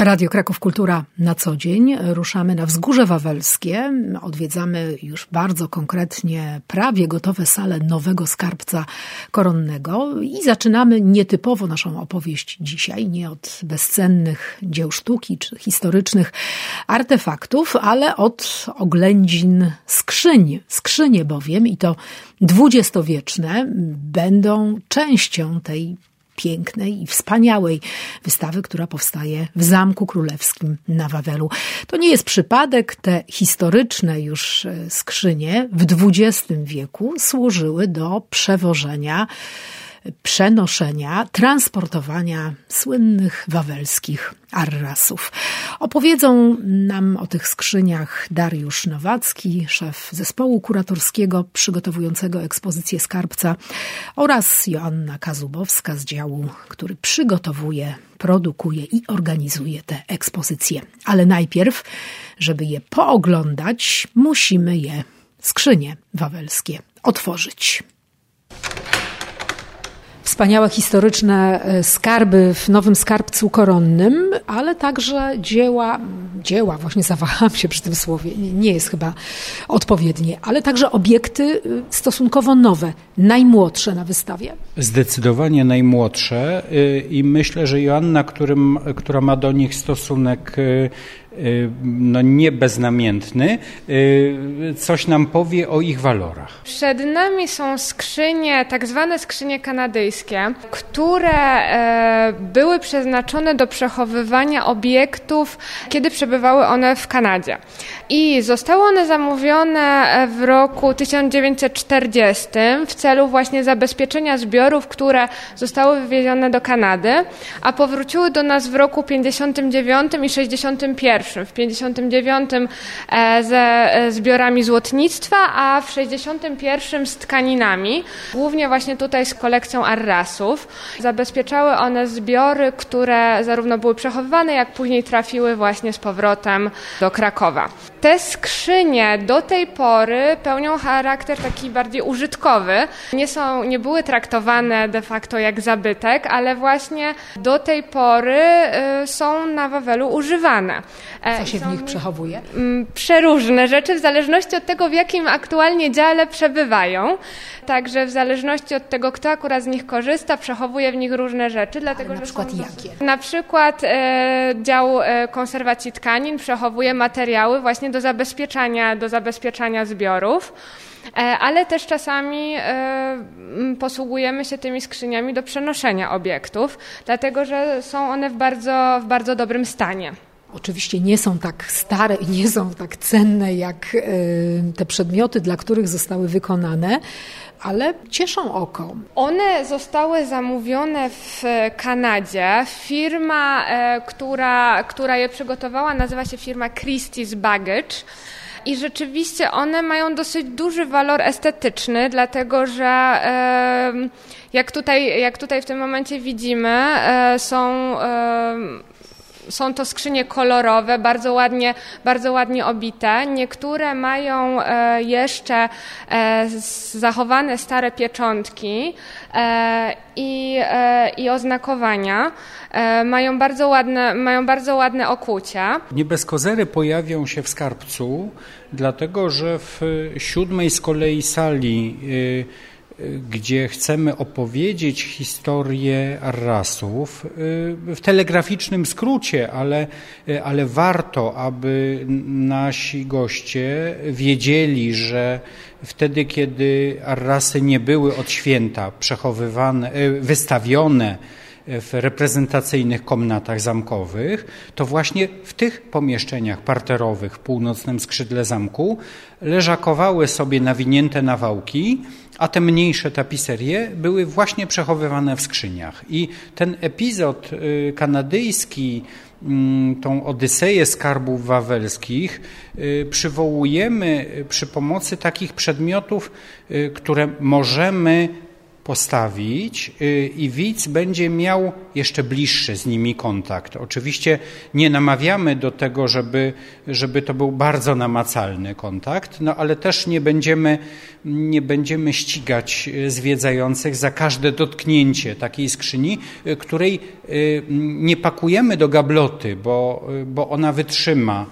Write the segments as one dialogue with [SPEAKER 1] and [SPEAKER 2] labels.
[SPEAKER 1] Radio Kraków Kultura na co dzień. Ruszamy na Wzgórze Wawelskie. Odwiedzamy już bardzo konkretnie prawie gotowe sale nowego skarbca koronnego i zaczynamy nietypowo naszą opowieść dzisiaj. Nie od bezcennych dzieł sztuki czy historycznych artefaktów, ale od oględzin skrzyń. Skrzynie bowiem, i to dwudziestowieczne, będą częścią tej pięknej i wspaniałej wystawy, która powstaje w Zamku Królewskim na Wawelu. To nie jest przypadek, te historyczne już skrzynie w XX wieku służyły do przewożenia, przenoszenia, transportowania słynnych wawelskich arrasów. Opowiedzą nam o tych skrzyniach Dariusz Nowacki, szef zespołu kuratorskiego przygotowującego ekspozycję skarbca, oraz Joanna Kazubowska z działu, który przygotowuje, produkuje i organizuje te ekspozycje. Ale najpierw, żeby je pooglądać, musimy je, skrzynie wawelskie, otworzyć. Wspaniałe historyczne skarby w nowym skarbcu koronnym, ale także dzieła, właśnie zawahałam się przy tym słowie, nie jest chyba odpowiednie, ale także obiekty stosunkowo nowe, najmłodsze na wystawie.
[SPEAKER 2] Zdecydowanie najmłodsze i myślę, że Joanna, która ma do nich stosunek nie beznamiętny, coś nam powie o ich walorach.
[SPEAKER 3] Przed nami są skrzynie, tak zwane skrzynie kanadyjskie, które były przeznaczone do przechowywania obiektów, kiedy przebywały one w Kanadzie. I zostały one zamówione w roku 1940 w celu właśnie zabezpieczenia zbiorów, które zostały wywiezione do Kanady, a powróciły do nas w roku 59 i 61. W 59 ze zbiorami złotnictwa, a w 61 z tkaninami, głównie właśnie tutaj z kolekcją arrasów. Zabezpieczały one zbiory, które zarówno były przechowywane, jak później trafiły właśnie z powrotem do Krakowa. Te skrzynie do tej pory pełnią charakter taki bardziej użytkowy. Nie były traktowane de facto jak zabytek, ale właśnie do tej pory są na Wawelu używane.
[SPEAKER 1] Co się w nich przechowuje?
[SPEAKER 3] Przeróżne rzeczy, w zależności od tego, w jakim aktualnie dziale przebywają. Także w zależności od tego, kto akurat z nich korzysta, przechowuje w nich różne rzeczy. Dlatego,
[SPEAKER 1] na przykład jakie?
[SPEAKER 3] Na przykład dział konserwacji tkanin przechowuje materiały właśnie do zabezpieczania zbiorów. Ale też czasami posługujemy się tymi skrzyniami do przenoszenia obiektów, dlatego że są one w bardzo dobrym stanie.
[SPEAKER 1] Oczywiście nie są tak stare i nie są tak cenne jak te przedmioty, dla których zostały wykonane, ale cieszą oko.
[SPEAKER 3] One zostały zamówione w Kanadzie. Firma, która je przygotowała, nazywa się firma Christie's Baggage. I rzeczywiście one mają dosyć duży walor estetyczny, dlatego że jak tutaj w tym momencie widzimy, są to skrzynie kolorowe, bardzo ładnie obite. Niektóre mają jeszcze zachowane stare pieczątki i oznakowania. Mają bardzo ładne okucia.
[SPEAKER 2] Nie bez kozery pojawią się w skarbcu, dlatego że w 7. z kolei sali, gdzie chcemy opowiedzieć historię arrasów w telegraficznym skrócie, ale warto, aby nasi goście wiedzieli, że wtedy, kiedy arrasy nie były od święta przechowywane, wystawione w reprezentacyjnych komnatach zamkowych, to właśnie w tych pomieszczeniach parterowych w północnym skrzydle zamku leżakowały sobie nawinięte nawałki, a te mniejsze tapiserie były właśnie przechowywane w skrzyniach. I ten epizod kanadyjski, tą odyseję skarbów wawelskich przywołujemy przy pomocy takich przedmiotów, które możemy postawić i widz będzie miał jeszcze bliższy z nimi kontakt. Oczywiście nie namawiamy do tego, żeby to był bardzo namacalny kontakt, no ale też nie będziemy ścigać zwiedzających za każde dotknięcie takiej skrzyni, której nie pakujemy do gabloty, bo ona wytrzyma,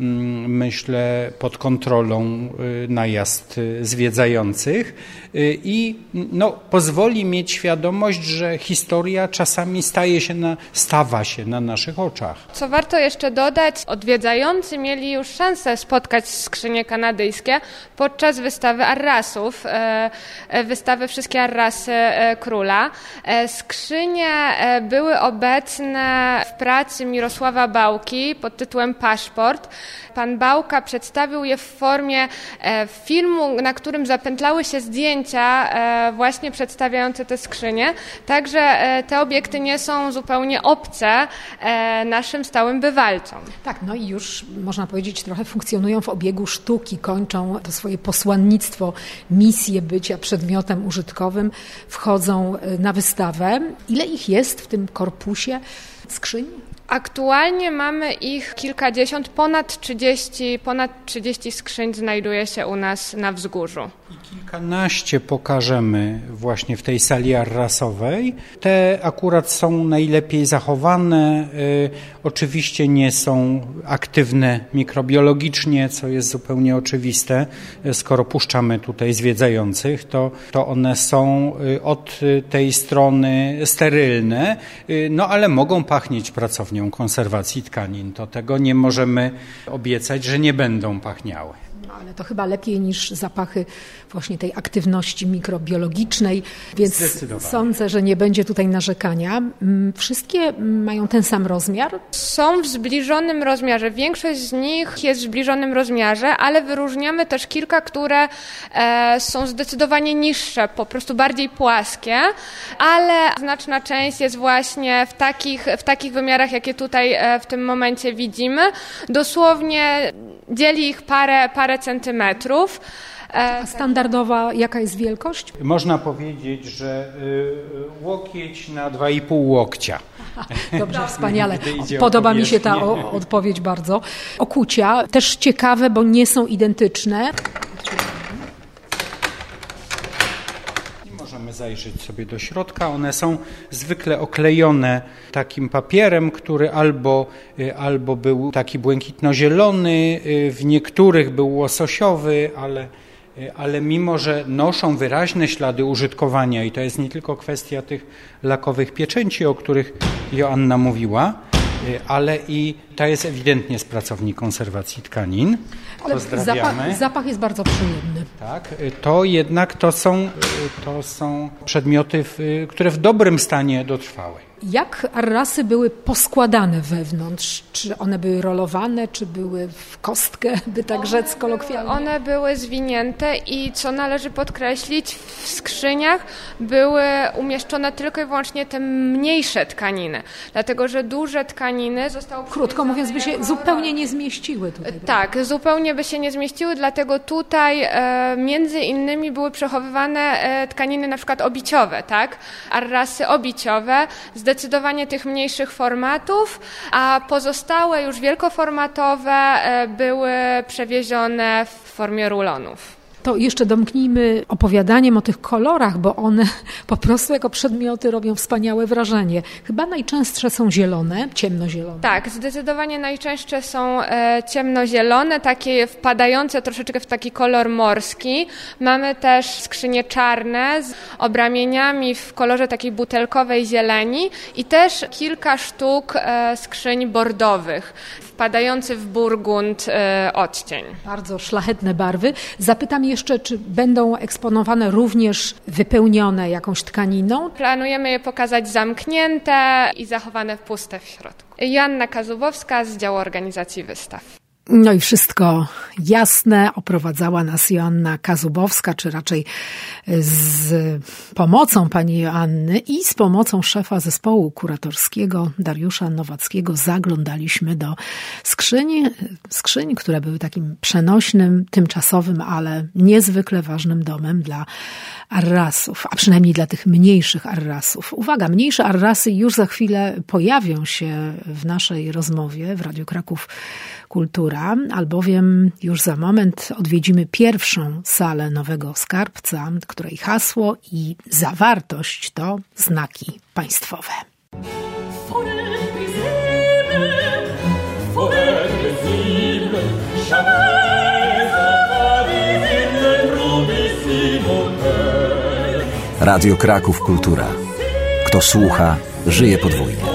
[SPEAKER 2] myślę, pod kontrolą najazd zwiedzających i pozwoli mieć świadomość, że historia czasami stawa się na naszych oczach.
[SPEAKER 3] Co warto jeszcze dodać, odwiedzający mieli już szansę spotkać skrzynie kanadyjskie podczas wystawy Arrasów, wystawy Wszystkie Arrasy Króla. Skrzynie były obecne w pracy Mirosława Bałki pod tytułem Paszport. Pan Bałka przedstawił je w formie filmu, na którym zapętlały się zdjęcia właśnie przedstawiające te skrzynie. Także te obiekty nie są zupełnie obce naszym stałym bywalcom.
[SPEAKER 1] Tak, no i już można powiedzieć trochę funkcjonują w obiegu sztuki, kończą to swoje posłannictwo, misję bycia przedmiotem użytkowym, wchodzą na wystawę. Ile ich jest w tym korpusie skrzyń?
[SPEAKER 3] Aktualnie mamy ich kilkadziesiąt, ponad 30 skrzyń znajduje się u nas na wzgórzu.
[SPEAKER 2] I kilkanaście pokażemy właśnie w tej sali arrasowej. Te akurat są najlepiej zachowane. Oczywiście nie są aktywne mikrobiologicznie, co jest zupełnie oczywiste. Skoro puszczamy tutaj zwiedzających, to one są od tej strony sterylne, ale mogą pachnieć pracownią konserwacji tkanin. To tego nie możemy obiecać, że nie będą pachniały.
[SPEAKER 1] No, ale to chyba lepiej niż zapachy właśnie tej aktywności mikrobiologicznej, więc sądzę, że nie będzie tutaj narzekania. Wszystkie mają ten sam rozmiar?
[SPEAKER 3] Są w zbliżonym rozmiarze. Większość z nich jest w zbliżonym rozmiarze, ale wyróżniamy też kilka, które są zdecydowanie niższe, po prostu bardziej płaskie, ale znaczna część jest właśnie w takich wymiarach, jakie tutaj w tym momencie widzimy. Dosłownie dzieli ich parę centymetrów.
[SPEAKER 1] A standardowa jaka jest wielkość?
[SPEAKER 2] Można powiedzieć, że łokieć na 2,5 łokcia.
[SPEAKER 1] Dobrze, wspaniale. Podoba mi się ta odpowiedź bardzo. Okucia też ciekawe, bo nie są identyczne.
[SPEAKER 2] Możemy zajrzeć sobie do środka. One są zwykle oklejone takim papierem, który albo był taki błękitno-zielony, w niektórych był łososiowy, ale mimo, że noszą wyraźne ślady użytkowania i to jest nie tylko kwestia tych lakowych pieczęci, o których Joanna mówiła, ale i to jest ewidentnie z pracowni konserwacji tkanin. Pozdrawiamy.
[SPEAKER 1] Zapach jest bardzo przyjemny.
[SPEAKER 2] Tak, to jednak to są przedmioty, które w dobrym stanie dotrwały.
[SPEAKER 1] Jak arrasy były poskładane wewnątrz? Czy one były rolowane, czy były w kostkę, by tak rzec kolokwialnie?
[SPEAKER 3] One były zwinięte i co należy podkreślić, w skrzyniach były umieszczone tylko i wyłącznie te mniejsze tkaniny, dlatego że duże tkaniny zostały...
[SPEAKER 1] Krótko mówiąc, by się zupełnie nie zmieściły tutaj.
[SPEAKER 3] Tak, zupełnie by się nie zmieściły, dlatego tutaj między innymi były przechowywane tkaniny na przykład obiciowe, tak? Arrasy obiciowe, zdecydowanie tych mniejszych formatów, a pozostałe już wielkoformatowe były przewiezione w formie rulonów.
[SPEAKER 1] To jeszcze domknijmy opowiadaniem o tych kolorach, bo one po prostu jako przedmioty robią wspaniałe wrażenie. Chyba najczęstsze są zielone, ciemnozielone.
[SPEAKER 3] Tak, zdecydowanie najczęstsze są ciemnozielone, takie wpadające troszeczkę w taki kolor morski. Mamy też skrzynie czarne z obramieniami w kolorze takiej butelkowej zieleni i też kilka sztuk skrzyń bordowych, wpadający w burgund odcień.
[SPEAKER 1] Bardzo szlachetne barwy. Zapytam jeszcze, czy będą eksponowane również wypełnione jakąś tkaniną?
[SPEAKER 3] Planujemy je pokazać zamknięte i zachowane puste w środku. Joanna Kazubowska z działu organizacji wystaw.
[SPEAKER 1] No i wszystko jasne. Oprowadzała nas Joanna Kazubowska, czy raczej z pomocą pani Joanny i z pomocą szefa zespołu kuratorskiego Dariusza Nowackiego zaglądaliśmy do skrzyń, które były takim przenośnym, tymczasowym, ale niezwykle ważnym domem dla arrasów, a przynajmniej dla tych mniejszych arrasów. Uwaga, mniejsze arrasy już za chwilę pojawią się w naszej rozmowie w Radiu Kraków Kultura, albowiem już za moment odwiedzimy pierwszą salę Nowego Skarbca, której hasło i zawartość to znaki państwowe.
[SPEAKER 4] Radio Kraków Kultura. Kto słucha, żyje podwójnie.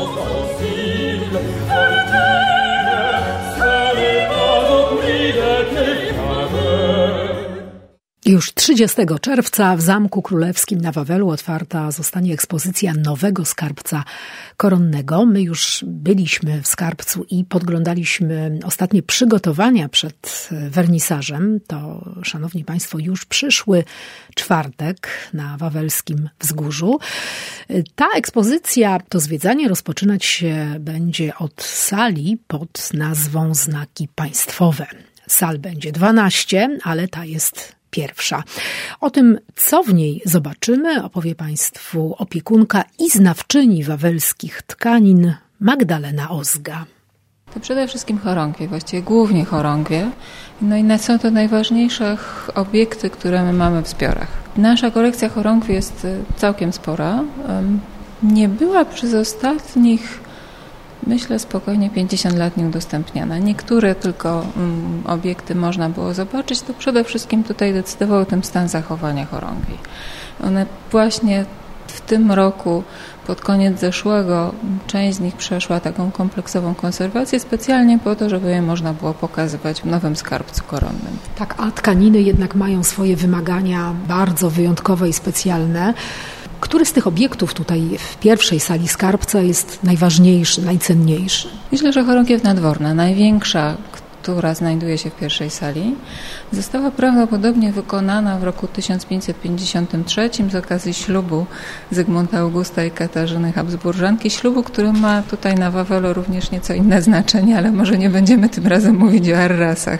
[SPEAKER 1] Już 30 czerwca w Zamku Królewskim na Wawelu otwarta zostanie ekspozycja Nowego Skarbca Koronnego. My już byliśmy w Skarbcu i podglądaliśmy ostatnie przygotowania przed wernisażem. To, szanowni państwo, już przyszły czwartek na Wawelskim Wzgórzu. Ta ekspozycja, to zwiedzanie rozpoczynać się będzie od sali pod nazwą Znaki Państwowe. Sal będzie 12, ale ta jest pierwsza. O tym, co w niej zobaczymy, opowie państwu opiekunka i znawczyni wawelskich tkanin Magdalena Ozga.
[SPEAKER 5] To przede wszystkim chorągwie, właściwie głównie chorągwie. No i są to najważniejsze obiekty, które my mamy w zbiorach. Nasza kolekcja chorągwi jest całkiem spora. Nie była przez ostatnich, myślę, spokojnie 50 lat nieudostępniana. Niektóre tylko obiekty można było zobaczyć, to przede wszystkim tutaj decydował o tym stan zachowania chorągwi. One właśnie w tym roku, pod koniec zeszłego, część z nich przeszła taką kompleksową konserwację specjalnie po to, żeby je można było pokazywać w Nowym Skarbcu Koronnym.
[SPEAKER 1] Tak, a tkaniny jednak mają swoje wymagania bardzo wyjątkowe i specjalne. Który z tych obiektów tutaj w pierwszej sali skarbca jest najważniejszy, najcenniejszy? Myślę,
[SPEAKER 5] że chorągiew nadworna, największa, która znajduje się w pierwszej sali, została prawdopodobnie wykonana w roku 1553 z okazji ślubu Zygmunta Augusta i Katarzyny Habsburżanki. Ślubu, który ma tutaj na Wawelu również nieco inne znaczenie, ale może nie będziemy tym razem mówić o arrasach.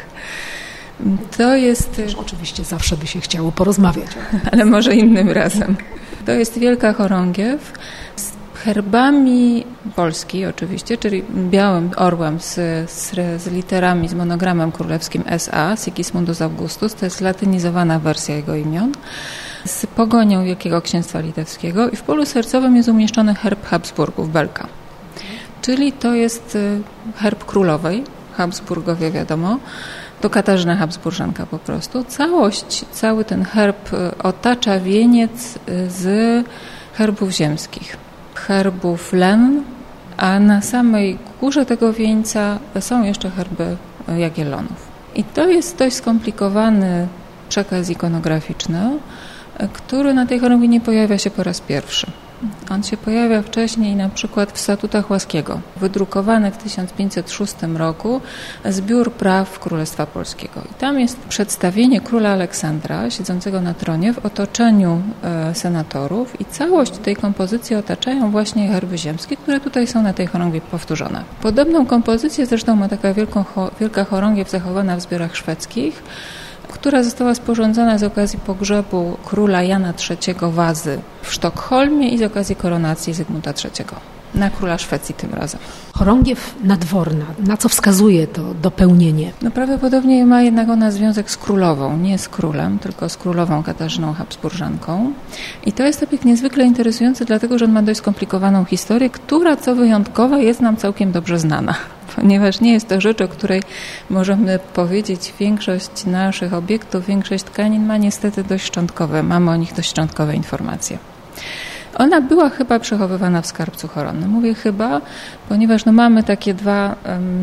[SPEAKER 5] To jest...
[SPEAKER 1] Oczywiście zawsze by się chciało porozmawiać.
[SPEAKER 5] Ale może innym razem. To jest wielka chorągiew z herbami Polski oczywiście, czyli białym orłem z literami, z monogramem królewskim SA, Sigismundus Augustus, to jest latynizowana wersja jego imion, z pogonią Wielkiego Księstwa Litewskiego i w polu sercowym jest umieszczony herb Habsburgów, Belka. Czyli to jest herb królowej, Habsburgowie wiadomo, to Katarzyna Habsburżanka po prostu. Cały ten herb otacza wieniec z herbów ziemskich, herbów Len, a na samej górze tego wieńca są jeszcze herby Jagiellonów. I to jest dość skomplikowany przekaz ikonograficzny, który na tej chorągwi nie pojawia się po raz pierwszy. On się pojawia wcześniej na przykład w statutach Łaskiego, wydrukowany w 1506 roku zbiór praw Królestwa Polskiego. I tam jest przedstawienie króla Aleksandra siedzącego na tronie w otoczeniu senatorów i całość tej kompozycji otaczają właśnie herby ziemskie, które tutaj są na tej chorągwi powtórzone. Podobną kompozycję zresztą ma taka wielka chorągiew zachowana w zbiorach szwedzkich, która została sporządzona z okazji pogrzebu króla Jana III Wazy w Sztokholmie i z okazji koronacji Zygmunta III. Na króla Szwecji tym razem.
[SPEAKER 1] Chorągiew nadworna. Na co wskazuje to dopełnienie?
[SPEAKER 5] No prawdopodobnie ma jednak ona związek z królową, nie z królem, tylko z królową Katarzyną Habsburżanką. I to jest obiekt niezwykle interesujący, dlatego że on ma dość skomplikowaną historię, która co wyjątkowe jest nam całkiem dobrze znana. Ponieważ nie jest to rzecz, o której możemy powiedzieć, większość naszych obiektów, większość tkanin ma niestety dość szczątkowe, mamy o nich dość szczątkowe informacje. Ona była chyba przechowywana w skarbcu koronnym. Mówię chyba, ponieważ mamy takie dwa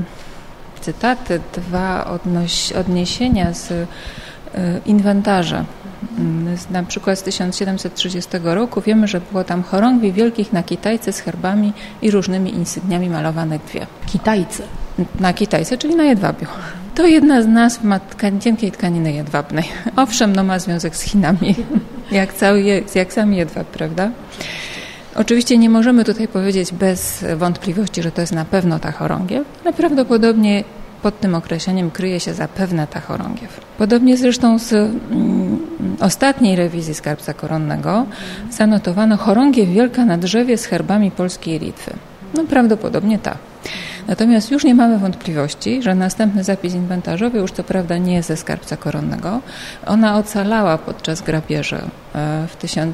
[SPEAKER 5] cytaty, dwa odniesienia z inwentarza. Na przykład z 1730 roku wiemy, że było tam chorągwi wielkich na kitajce z herbami i różnymi insygniami malowane dwie.
[SPEAKER 1] Kitajce?
[SPEAKER 5] Na kitajce, czyli na jedwabiu. To jedna z nazw ma cienkiej tkaniny jedwabnej. Owszem, ma związek z Chinami, jak sam jedwab, prawda? Oczywiście nie możemy tutaj powiedzieć bez wątpliwości, że to jest na pewno ta chorągiew, ale prawdopodobnie pod tym określeniem kryje się zapewne ta chorągiew. Podobnie zresztą z ostatniej rewizji skarbca koronnego zanotowano chorągiew wielka na drzewie z herbami Polski i Litwy. Prawdopodobnie ta. Natomiast już nie mamy wątpliwości, że następny zapis inwentarzowy, już co prawda nie ze skarbca koronnego, ona ocalała podczas grabieży w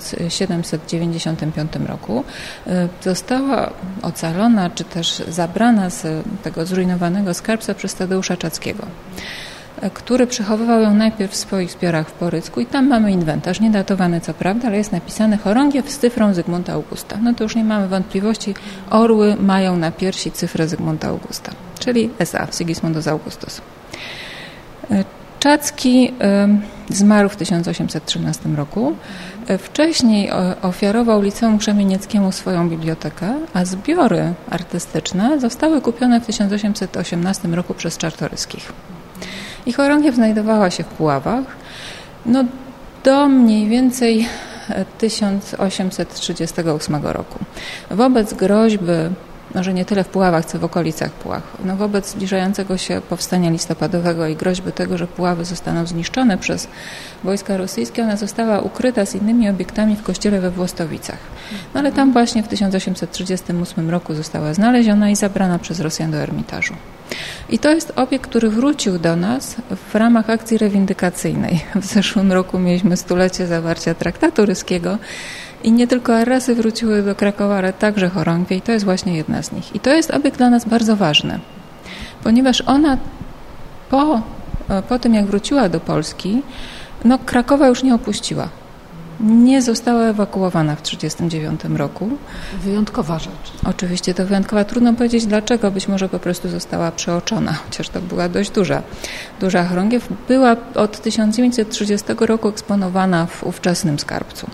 [SPEAKER 5] 1795 roku. Została ocalona, czy też zabrana z tego zrujnowanego skarbca przez Tadeusza Czackiego, który przechowywał ją najpierw w swoich zbiorach w Porycku i tam mamy inwentarz, niedatowany co prawda, ale jest napisane chorągiew z cyfrą Zygmunta Augusta. To już nie mamy wątpliwości, orły mają na piersi cyfrę Zygmunta Augusta, czyli SA, Sigismundus Augustus. Czacki zmarł w 1813 roku. Wcześniej ofiarował Liceum Krzemienieckiemu swoją bibliotekę, a zbiory artystyczne zostały kupione w 1818 roku przez Czartoryskich. I chorągiew znajdowała się w Puławach do mniej więcej 1838 roku. Wobec groźby, może nie tyle w Puławach, co w okolicach Puław, wobec zbliżającego się powstania listopadowego i groźby tego, że Puławy zostaną zniszczone przez wojska rosyjskie, ona została ukryta z innymi obiektami w kościele we Włostowicach. Ale tam właśnie w 1838 roku została znaleziona i zabrana przez Rosjan do Ermitażu. I to jest obiekt, który wrócił do nas w ramach akcji rewindykacyjnej. W zeszłym roku mieliśmy 100-lecie zawarcia traktatu ryskiego i nie tylko arrasy wróciły do Krakowa, ale także chorągwie i to jest właśnie jedna z nich. I to jest obiekt dla nas bardzo ważny, ponieważ ona po tym, jak wróciła do Polski, Krakowa już nie opuściła. Nie została ewakuowana w 1939 roku.
[SPEAKER 1] Wyjątkowa rzecz.
[SPEAKER 5] Oczywiście to wyjątkowa. Trudno powiedzieć dlaczego. Być może po prostu została przeoczona, chociaż to była dość duża chorągiew. Była od 1930 roku eksponowana w ówczesnym skarbcu.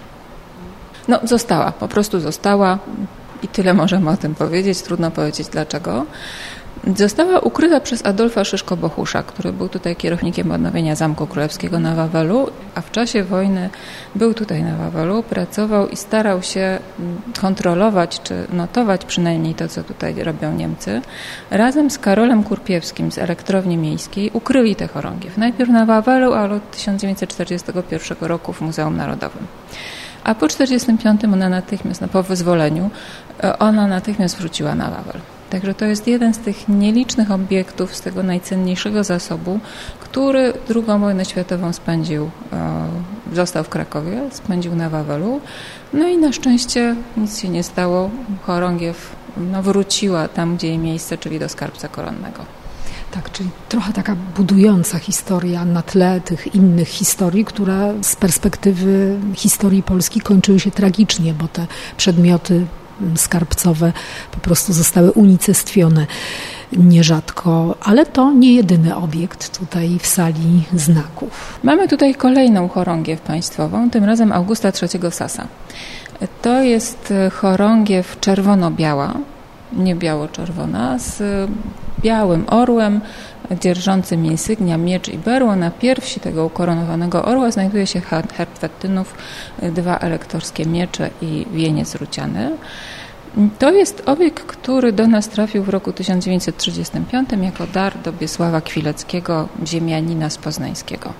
[SPEAKER 5] Po prostu została i tyle możemy o tym powiedzieć. Trudno powiedzieć dlaczego. Została ukryta przez Adolfa Szyszko-Bohusza, który był tutaj kierownikiem odnowienia Zamku Królewskiego na Wawelu, a w czasie wojny był tutaj na Wawelu, pracował i starał się kontrolować, czy notować przynajmniej to, co tutaj robią Niemcy. Razem z Karolem Kurpiewskim z Elektrowni Miejskiej ukryli tę chorągiew. Najpierw na Wawelu, ale od 1941 roku w Muzeum Narodowym. A po 1945 po wyzwoleniu, ona natychmiast wróciła na Wawel. Także to jest jeden z tych nielicznych obiektów, z tego najcenniejszego zasobu, który II wojnę światową został w Krakowie, spędził na Wawelu. I na szczęście nic się nie stało. Chorągiew wróciła tam, gdzie jej miejsce, czyli do skarbca koronnego.
[SPEAKER 1] Tak, czyli trochę taka budująca historia na tle tych innych historii, które z perspektywy historii Polski kończyły się tragicznie, bo te przedmioty skarbcowe po prostu zostały unicestwione nierzadko, ale to nie jedyny obiekt tutaj w sali znaków.
[SPEAKER 5] Mamy tutaj kolejną chorągiew państwową, tym razem Augusta III Sasa. To jest chorągiew czerwono-biała, nie biało-czerwona, z białym orłem dzierżącym insygnia, miecz i berło. Na piersi tego ukoronowanego orła znajduje się herb Wettynów, 2 elektorskie miecze i wieniec ruciany. To jest obiekt, który do nas trafił w roku 1935 jako dar do Biesława Kwileckiego, ziemianina z Poznańskiego.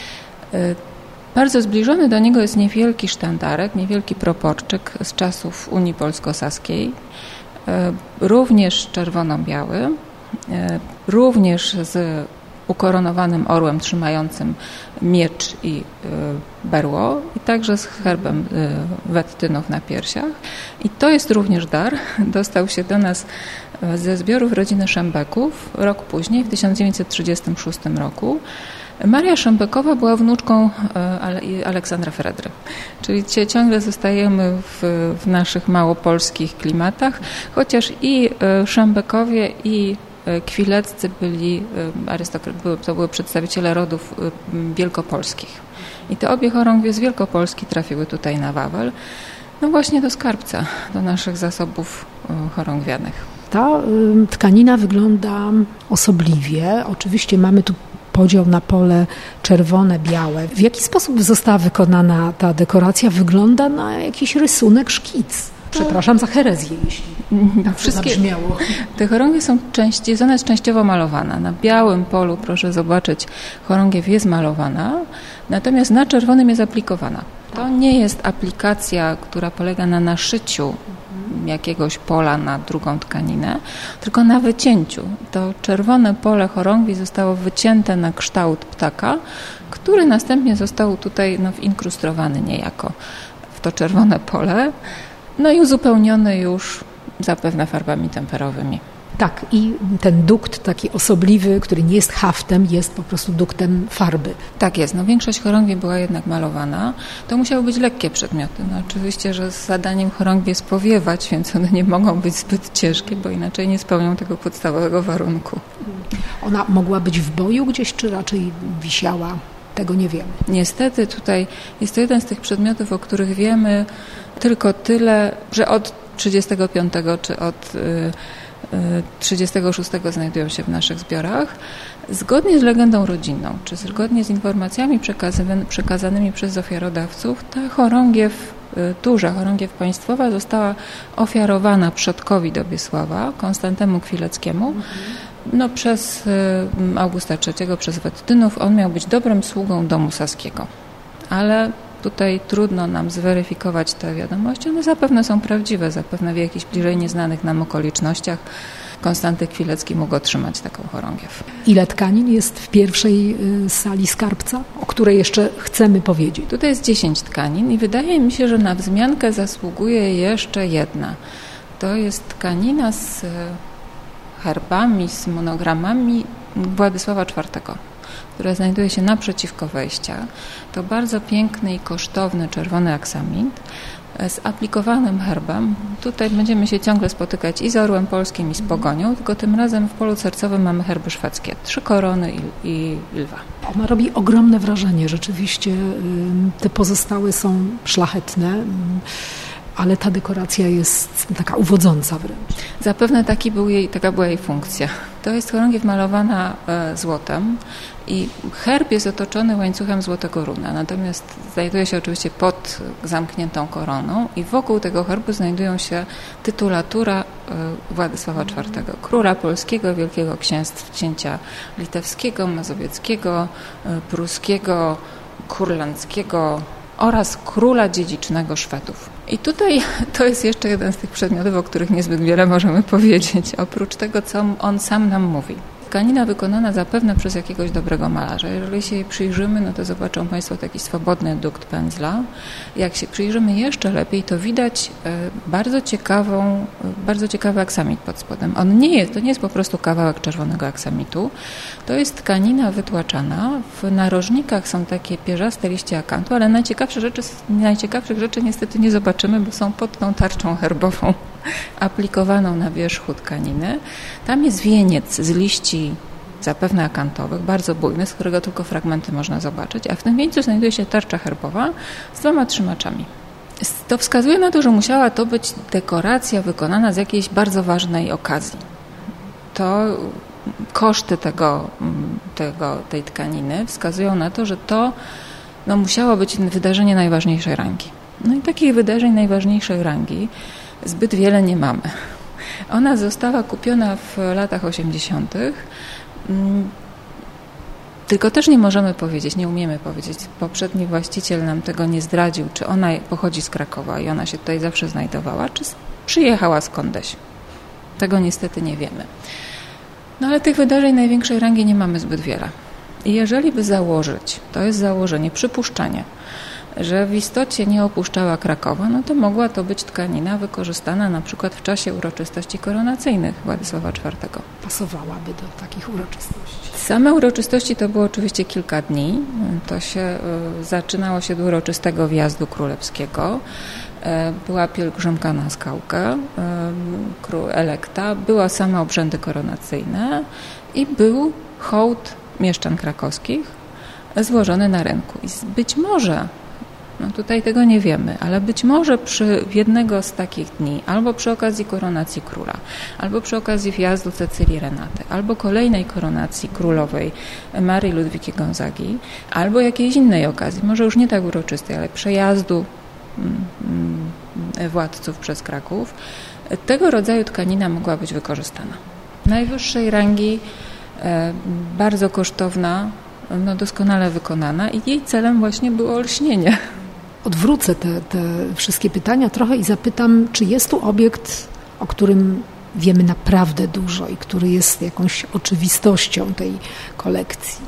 [SPEAKER 5] Bardzo zbliżony do niego jest niewielki sztandarek, niewielki proporczyk z czasów Unii Polsko-Saskiej, również czerwono-biały, również z ukoronowanym orłem trzymającym miecz i berło i także z herbem Wettynów na piersiach. I to jest również dar. Dostał się do nas ze zbiorów rodziny Szembeków rok później, w 1936 roku. Maria Szembekowa była wnuczką Aleksandra Fredry, czyli ciągle zostajemy w naszych małopolskich klimatach, chociaż i Szembekowie i Kwileccy to były przedstawiciele rodów wielkopolskich. I te obie chorągwie z Wielkopolski trafiły tutaj na Wawel, właśnie do skarbca, do naszych zasobów chorągwianych.
[SPEAKER 1] Ta tkanina wygląda osobliwie. Oczywiście mamy tu podział na pole czerwone, białe. W jaki sposób została wykonana ta dekoracja? Wygląda na jakiś rysunek, szkic. Przepraszam za herezję, jeśli tak wszystkie zabrzmiało.
[SPEAKER 5] Te chorągwie są ona jest częściowo malowana. Na białym polu, proszę zobaczyć, chorągiew jest malowana, natomiast na czerwonym jest aplikowana. To nie jest aplikacja, która polega na naszyciu jakiegoś pola na drugą tkaninę, tylko na wycięciu. To czerwone pole chorągwi zostało wycięte na kształt ptaka, który następnie został tutaj inkrustowany niejako w to czerwone pole, i uzupełniony już zapewne farbami temperowymi.
[SPEAKER 1] Tak, i ten dukt taki osobliwy, który nie jest haftem, jest po prostu duktem farby.
[SPEAKER 5] Tak jest. Większość chorągwi była jednak malowana. To musiały być lekkie przedmioty. Oczywiście, że zadaniem chorągwi jest powiewać, więc one nie mogą być zbyt ciężkie, bo inaczej nie spełnią tego podstawowego warunku.
[SPEAKER 1] Ona mogła być w boju gdzieś, czy raczej wisiała? Tego nie wiemy.
[SPEAKER 5] Niestety tutaj jest to jeden z tych przedmiotów, o których wiemy tylko tyle, że od 35 czy od 36 znajdują się w naszych zbiorach. Zgodnie z legendą rodzinną, czy zgodnie z informacjami przekazanymi przez ofiarodawców, ta chorągiew, duża chorągiew państwowa została ofiarowana przodkowi Dobiesława, Konstantemu Kwileckiemu, przez Augusta III, przez Wettynów. On miał być dobrym sługą domu saskiego. Ale tutaj trudno nam zweryfikować te wiadomości. One zapewne są prawdziwe, zapewne w jakichś bliżej nieznanych nam okolicznościach Konstanty Kwilecki mógł otrzymać taką chorągiew.
[SPEAKER 1] Ile tkanin jest w pierwszej sali skarbca, o której jeszcze chcemy powiedzieć?
[SPEAKER 5] Tutaj jest 10 tkanin i wydaje mi się, że na wzmiankę zasługuje jeszcze jedna. To jest tkanina z herbami, z monogramami Władysława IV, która znajduje się naprzeciwko wejścia. To bardzo piękny i kosztowny czerwony aksamit z aplikowanym herbem. Tutaj będziemy się ciągle spotykać i z orłem polskim, i z pogonią, tylko tym razem w polu sercowym mamy herby szwedzkie. 3 korony i lwa.
[SPEAKER 1] Ona robi ogromne wrażenie. Rzeczywiście te pozostałe są szlachetne, ale ta dekoracja jest taka uwodząca wręcz.
[SPEAKER 5] Zapewne taka była jej funkcja. To jest chorągiew malowana złotem i herb jest otoczony łańcuchem złotego runa, natomiast znajduje się oczywiście pod zamkniętą koroną i wokół tego herbu znajdują się tytulatura Władysława IV, króla polskiego, wielkiego księcia litewskiego, mazowieckiego, pruskiego, kurlandzkiego oraz króla dziedzicznego Szwedów. I tutaj to jest jeszcze jeden z tych przedmiotów, o których niezbyt wiele możemy powiedzieć, oprócz tego, co on sam nam mówi. Tkanina wykonana zapewne przez jakiegoś dobrego malarza. Jeżeli się jej przyjrzymy, to zobaczą Państwo taki swobodny dukt pędzla. Jak się przyjrzymy jeszcze lepiej, to widać bardzo ciekawy aksamit pod spodem. To nie jest po prostu kawałek czerwonego aksamitu. To jest tkanina wytłaczana. W narożnikach są takie pierzaste liście akantu, ale najciekawszych rzeczy niestety nie zobaczymy, bo są pod tą tarczą herbową aplikowaną na wierzchu tkaniny. Tam jest wieniec z liści zapewne akantowych, bardzo bujny, z którego tylko fragmenty można zobaczyć, a w tym wieńcu znajduje się tarcza herbowa z 2 trzymaczami. To wskazuje na to, że musiała to być dekoracja wykonana z jakiejś bardzo ważnej okazji. To koszty tej tkaniny wskazują na to, że to musiało być wydarzenie najważniejszej rangi. I takich wydarzeń najważniejszej rangi zbyt wiele nie mamy. Ona została kupiona w latach 80. Tylko też nie umiemy powiedzieć. Poprzedni właściciel nam tego nie zdradził, czy ona pochodzi z Krakowa i ona się tutaj zawsze znajdowała, czy przyjechała skądś. Tego niestety nie wiemy. Ale tych wydarzeń największej rangi nie mamy zbyt wiele. I jeżeli by założyć, to jest założenie, przypuszczenie, że w istocie nie opuszczała Krakowa, to mogła to być tkanina wykorzystana na przykład w czasie uroczystości koronacyjnych Władysława IV.
[SPEAKER 1] Pasowałaby do takich uroczystości.
[SPEAKER 5] Same uroczystości to było oczywiście kilka dni. Zaczynało się od uroczystego wjazdu królewskiego. Była pielgrzymka na skałkę elekta, były same obrzędy koronacyjne i był hołd mieszczan krakowskich złożony na rynku. I być może No tutaj tego nie wiemy, ale być może przy jednego z takich dni, albo przy okazji koronacji króla, albo przy okazji wjazdu Cecylii Renaty, albo kolejnej koronacji królowej Marii Ludwiki Gonzagi, albo jakiejś innej okazji, może już nie tak uroczystej, ale przejazdu władców przez Kraków, tego rodzaju tkanina mogła być wykorzystana. Najwyższej rangi, bardzo kosztowna, no doskonale wykonana i jej celem właśnie było olśnienie.
[SPEAKER 1] Odwrócę te wszystkie pytania trochę i zapytam, czy jest tu obiekt, o którym wiemy naprawdę dużo i który jest jakąś oczywistością tej kolekcji?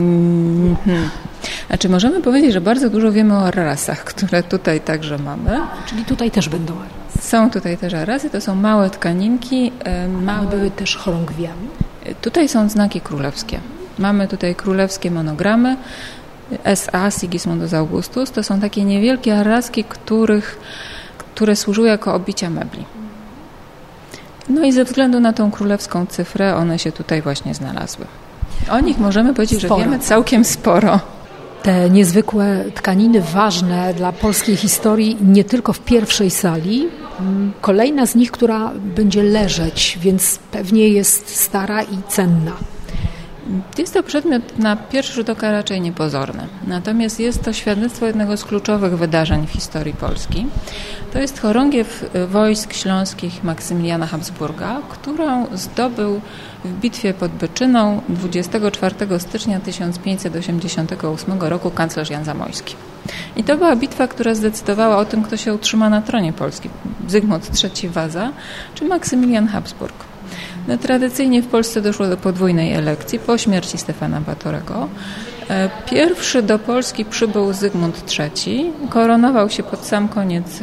[SPEAKER 5] Znaczy możemy powiedzieć, że bardzo dużo wiemy o arrasach, które tutaj także mamy.
[SPEAKER 1] Czyli tutaj też będą arrasy.
[SPEAKER 5] Są tutaj też arrasy, to są małe tkaninki.
[SPEAKER 1] One były też chorągwiami?
[SPEAKER 5] Tutaj są znaki królewskie. Mamy tutaj królewskie monogramy. S.A. Sigismundus Augustus. To są takie niewielkie arraski, które służyły jako obicia mebli. No i ze względu na tą królewską cyfrę one się tutaj właśnie znalazły. O nich możemy powiedzieć, że wiemy całkiem sporo.
[SPEAKER 1] Te niezwykłe tkaniny ważne dla polskiej historii nie tylko w pierwszej sali. Kolejna z nich, która będzie leżeć, więc pewnie jest stara i cenna.
[SPEAKER 5] Jest to przedmiot na pierwszy rzut oka raczej niepozorny. Natomiast jest to świadectwo jednego z kluczowych wydarzeń w historii Polski. To jest chorągiew wojsk śląskich Maksymiliana Habsburga, którą zdobył w bitwie pod Byczyną 24 stycznia 1588 roku kanclerz Jan Zamoyski. I to była bitwa, która zdecydowała o tym, kto się utrzyma na tronie Polski. Zygmunt III Waza czy Maksymilian Habsburg. No, tradycyjnie w Polsce doszło do podwójnej elekcji po śmierci Stefana Batorego. Pierwszy do Polski przybył Zygmunt III, koronował się pod sam koniec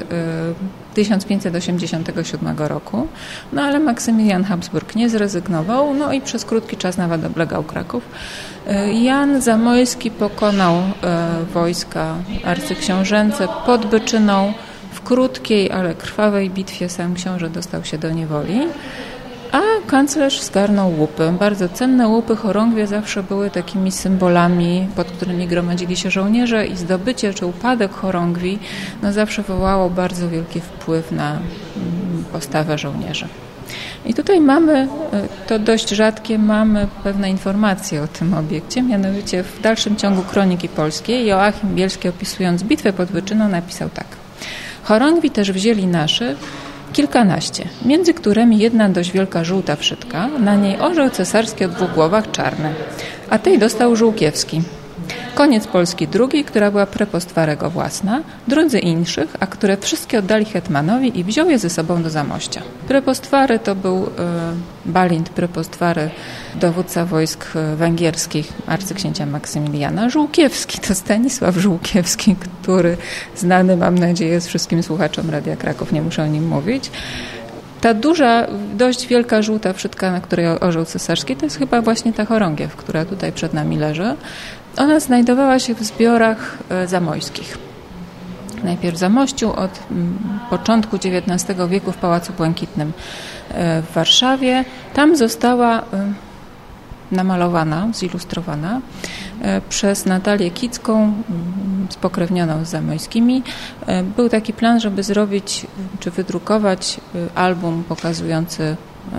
[SPEAKER 5] 1587 roku, no ale Maksymilian Habsburg nie zrezygnował, no i przez krótki czas nawet oblegał Kraków. Jan Zamoyski pokonał wojska arcyksiążęce pod Byczyną. W krótkiej, ale krwawej bitwie sam książę dostał się do niewoli. A kanclerz zgarnął łupy. Bardzo cenne łupy, chorągwie zawsze były takimi symbolami, pod którymi gromadzili się żołnierze i zdobycie czy upadek chorągwi no zawsze wywołało bardzo wielki wpływ na postawę żołnierzy. I tutaj mamy, to dość rzadkie, mamy pewne informacje o tym obiekcie, mianowicie w dalszym ciągu Kroniki Polskiej Joachim Bielski, opisując bitwę pod Byczyną, napisał tak. Chorągwi też wzięli naszy kilkanaście, między którymi jedna dość wielka żółta wszytka, na niej orzeł cesarski o 2 głowach czarny, a tej dostał Żółkiewski. Koniec Polski drugiej, która była prepostwarego własna, drudzy inszych, a które wszystkie oddali hetmanowi i wziął je ze sobą do Zamościa. Prepostwary to był Balint Prepostwary, dowódca wojsk węgierskich arcyksięcia Maksymiliana. Żółkiewski to Stanisław Żółkiewski, który znany, mam nadzieję, jest wszystkim słuchaczom Radia Kraków, nie muszę o nim mówić. Ta duża, dość wielka żółta wszytka, na której orzeł cesarski, to jest chyba właśnie ta chorągiew, która tutaj przed nami leży. Ona znajdowała się w zbiorach zamojskich. Najpierw w Zamościu, od początku XIX wieku w Pałacu Błękitnym w Warszawie. Tam została namalowana, zilustrowana przez Natalię Kicką, spokrewnioną z Zamojskimi. Był taki plan, żeby zrobić czy wydrukować album pokazujący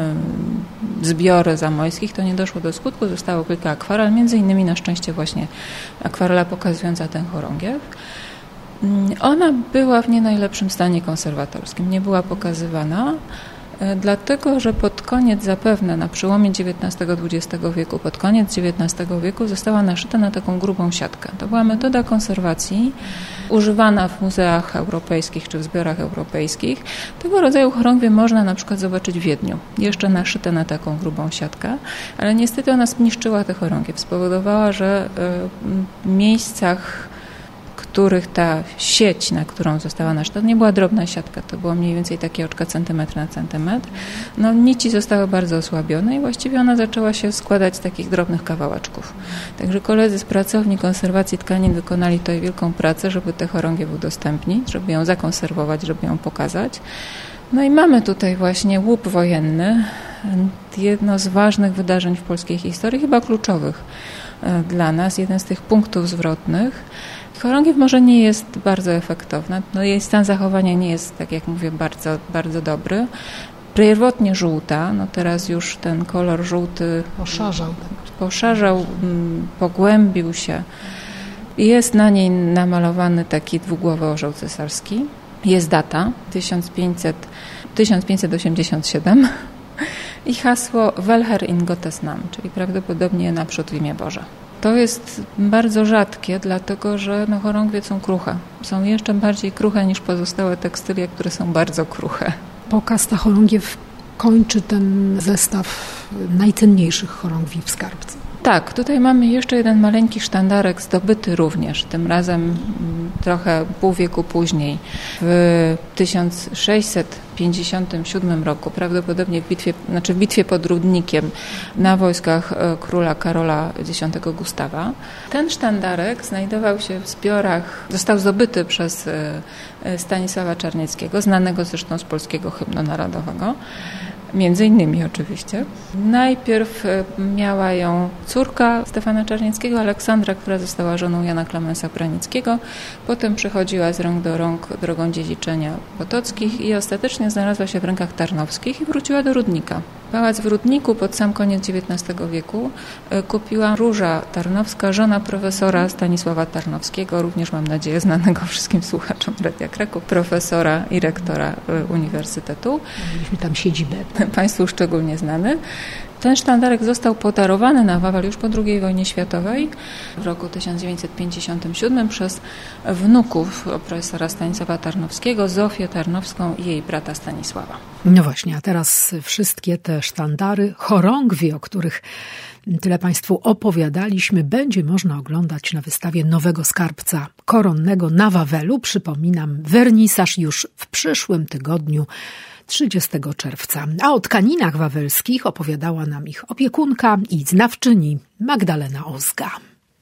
[SPEAKER 5] zbiory zamojskich. To nie doszło do skutku, zostało kilka akwarel, między innymi na szczęście właśnie akwarela pokazująca tę chorągiew. Ona była w nie najlepszym stanie konserwatorskim, nie była pokazywana, dlatego że pod koniec zapewne na przełomie XIX-XX wieku, pod koniec XIX wieku została naszyta na taką grubą siatkę. To była metoda konserwacji używana w muzeach europejskich czy w zbiorach europejskich. Tego rodzaju chorągwie można na przykład zobaczyć w Wiedniu, jeszcze naszyte na taką grubą siatkę, ale niestety ona zniszczyła te chorągiew. Spowodowała, że w miejscach, których ta sieć, na którą została naszyta, to nie była drobna siatka, to było mniej więcej takie oczka centymetr na centymetr. No, nici zostały bardzo osłabione i właściwie ona zaczęła się składać z takich drobnych kawałeczków. Także koledzy z pracowni konserwacji tkanin wykonali tutaj wielką pracę, żeby tę chorągiew udostępnić, żeby ją zakonserwować, żeby ją pokazać. No i mamy tutaj właśnie łup wojenny, jedno z ważnych wydarzeń w polskiej historii, chyba kluczowych. dla nas, jeden z tych punktów zwrotnych. Chorągiew może nie jest bardzo efektowna, jej stan zachowania nie jest, tak jak mówię, bardzo, bardzo dobry. Pierwotnie żółta, teraz już ten kolor żółty poszarzał, pogłębił się. Jest na niej namalowany taki dwugłowy orzeł cesarski. Jest data 1587 i hasło Welher in Gottes Nam, czyli prawdopodobnie naprzód w imię Boże. To jest bardzo rzadkie, dlatego że chorągwie są kruche. Są jeszcze bardziej kruche niż pozostałe tekstylie, które są bardzo kruche.
[SPEAKER 1] Pokaz chorągiew kończy ten zestaw najcenniejszych chorągwi w skarbcu.
[SPEAKER 5] Tak, tutaj mamy jeszcze jeden maleńki sztandarek zdobyty również, tym razem trochę pół wieku później, w 1657 roku, prawdopodobnie w bitwie pod Rudnikiem na wojskach króla Karola X Gustawa. Ten sztandarek znajdował się w zbiorach, został zdobyty przez Stanisława Czarnieckiego, znanego zresztą z polskiego hymnu narodowego. Między innymi oczywiście. Najpierw miała ją córka Stefana Czarnieckiego, Aleksandra, która została żoną Jana Klemensa Pranickiego. Potem przechodziła z rąk do rąk drogą dziedziczenia potockich i ostatecznie znalazła się w rękach tarnowskich i wróciła do Rudnika. Pałac w Rudniku pod sam koniec XIX wieku kupiła Róża Tarnowska, żona profesora Stanisława Tarnowskiego, również mam nadzieję znanego wszystkim słuchaczom Radia Kraków, profesora i rektora Uniwersytetu.
[SPEAKER 1] Mieliśmy tam siedzibę.
[SPEAKER 5] Państwu szczególnie znany. Ten sztandarek został podarowany na Wawel już po II wojnie światowej w roku 1957 przez wnuków profesora Stanisława Tarnowskiego, Zofię Tarnowską i jej brata Stanisława.
[SPEAKER 1] No właśnie, a teraz wszystkie te sztandary, chorągwie, o których tyle Państwu opowiadaliśmy, będzie można oglądać na wystawie Nowego Skarbca Koronnego na Wawelu. Przypominam, wernisaż już w przyszłym tygodniu, 30 czerwca. A o tkaninach wawelskich opowiadała nam ich opiekunka i znawczyni Magdalena Ozga.